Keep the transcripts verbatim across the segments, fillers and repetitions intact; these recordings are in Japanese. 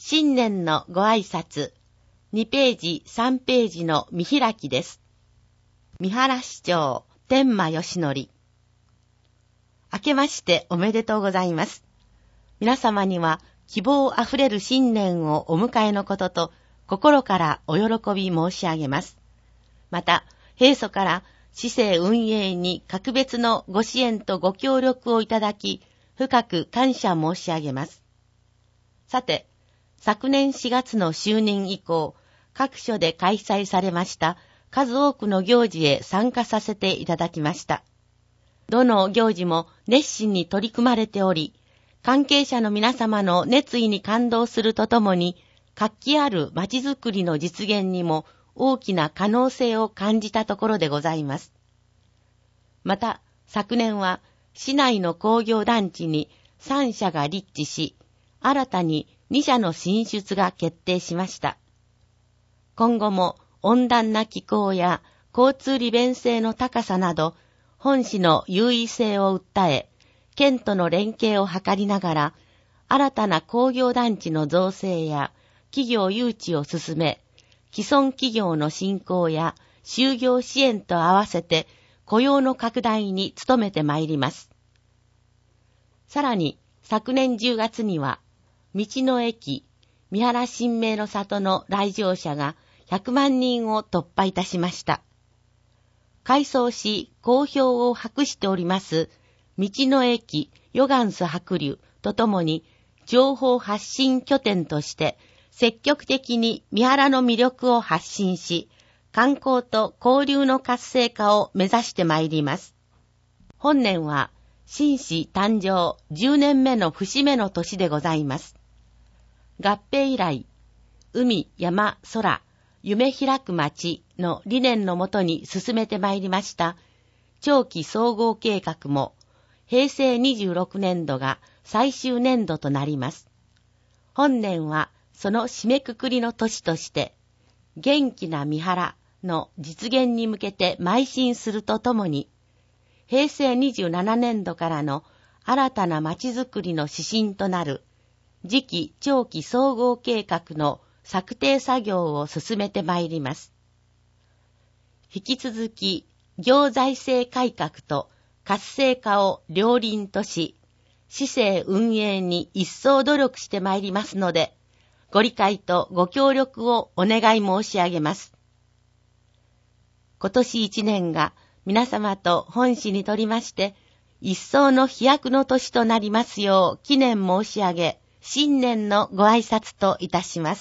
新年のご挨拶、にページ、さんページの見開きです。三原市長、天満義則。明けましておめでとうございます。皆様には希望あふれる新年をお迎えのことと、心からお喜び申し上げます。また、平素から市政運営に格別のご支援とご協力をいただき、深く感謝申し上げます。さて、昨年しがつの就任以降、各所で開催されました数多くの行事へ参加させていただきました。どの行事も熱心に取り組まれており、関係者の皆様の熱意に感動するとともに、活気ある街づくりの実現にも大きな可能性を感じたところでございます。また、昨年は市内の工業団地にさんしゃが立地し、新たににしゃの進出が決定しました。今後も温暖な気候や交通利便性の高さなど、本市の優位性を訴え、県との連携を図りながら、新たな工業団地の造成や企業誘致を進め、既存企業の振興や就業支援と合わせて雇用の拡大に努めてまいります。さらに、昨年じゅうがつには、道の駅、三原新名の里の来場者がひゃくまんにんを突破いたしました。改装し、好評を博しております、道の駅ヨガンス白龍とともに、情報発信拠点として、積極的に三原の魅力を発信し、観光と交流の活性化を目指してまいります。本年は、新市誕生じゅうねんめの節目の年でございます。合併以来、海、山、空、夢開く街の理念のもとに進めてまいりました長期総合計画も平成にじゅうろくねんどが最終年度となります。本年はその締めくくりの年として元気な三原の実現に向けて邁進するとともに平成にじゅうななねんどからの新たな街づくりの指針となる次期長期総合計画の策定作業を進めてまいります。引き続き、行財政改革と活性化を両輪とし、市政運営に一層努力してまいりますので、ご理解とご協力をお願い申し上げます。今年一年が皆様と本市にとりまして、一層の飛躍の年となりますよう記念申し上げ、新年のご挨拶といたします。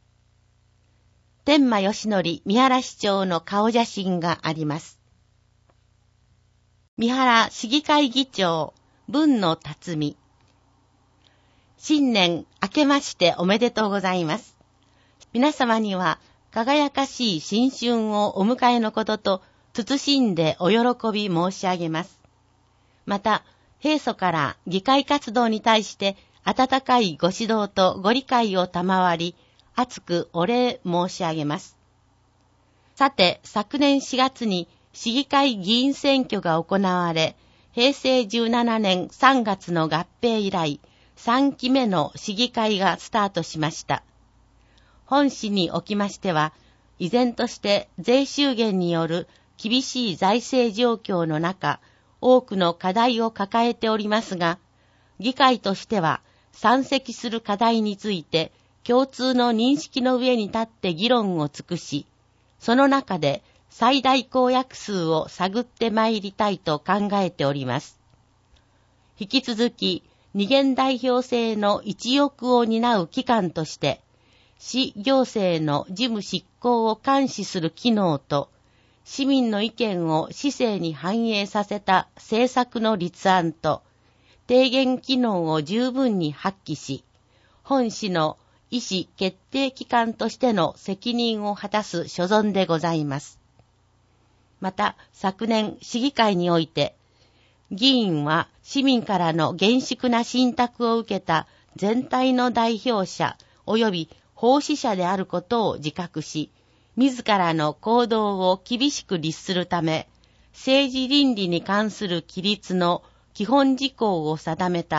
天満義則三原市長の顔写真があります。三原市議会議長、文野辰巳。新年明けましておめでとうございます。皆様には輝かしい新春をお迎えのことと、謹んでお喜び申し上げます。また、平素から議会活動に対して、温かいご指導とご理解を賜り、厚くお礼申し上げます。さて、昨年しがつに市議会議員選挙が行われ、平成じゅうななねんさんがつの合併以来、さんきめの市議会がスタートしました。本市におきましては、依然として税収減による厳しい財政状況の中、多くの課題を抱えておりますが、議会としては、山積する課題について共通の認識の上に立って議論を尽くし、その中で最大公約数を探ってまいりたいと考えております。引き続き二元代表制の一翼を担う機関として、市行政の事務執行を監視する機能と、市民の意見を市政に反映させた政策の立案と、提言機能を十分に発揮し、本市の意思決定機関としての責任を果たす所存でございます。また、昨年市議会において、議員は市民からの厳粛な信託を受けた全体の代表者及び奉仕者であることを自覚し、自らの行動を厳しく律するため、政治倫理に関する規律の基本事項を定めた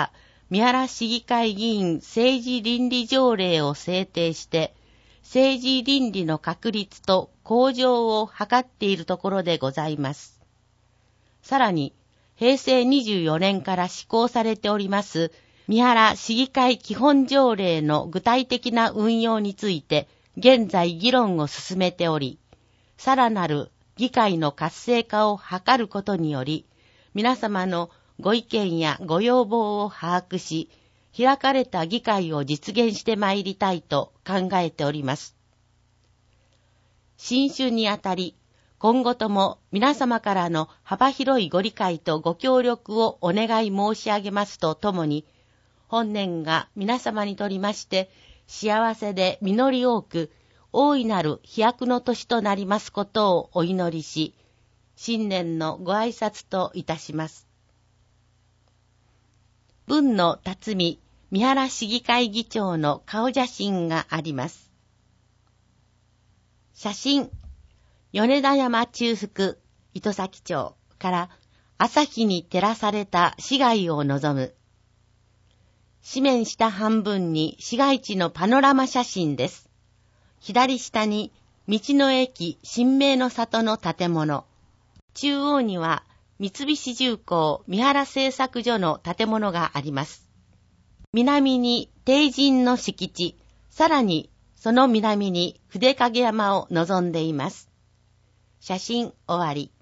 三原市議会議員政治倫理条例を制定して、政治倫理の確立と向上を図っているところでございます。さらに、へいせいにじゅうよねんから施行されております、三原市議会基本条例の具体的な運用について、現在議論を進めており、さらなる議会の活性化を図ることにより、皆様のご意見やご要望を把握し、開かれた議会を実現してまいりたいと考えております。新春にあたり、今後とも皆様からの幅広いご理解とご協力をお願い申し上げますとともに、本年が皆様にとりまして幸せで実り多く、大いなる飛躍の年となりますことをお祈りし、新年のご挨拶といたします。文野辰巳三原市議会議長の顔写真があります。写真、米田山中腹糸崎町から朝日に照らされた市街を望む。紙面下半分に市街地のパノラマ写真です。左下に道の駅新名の里の建物。中央には三菱重工三原製作所の建物があります。南に帝人の敷地、さらにその南に筆影山を望んでいます。写真終わり。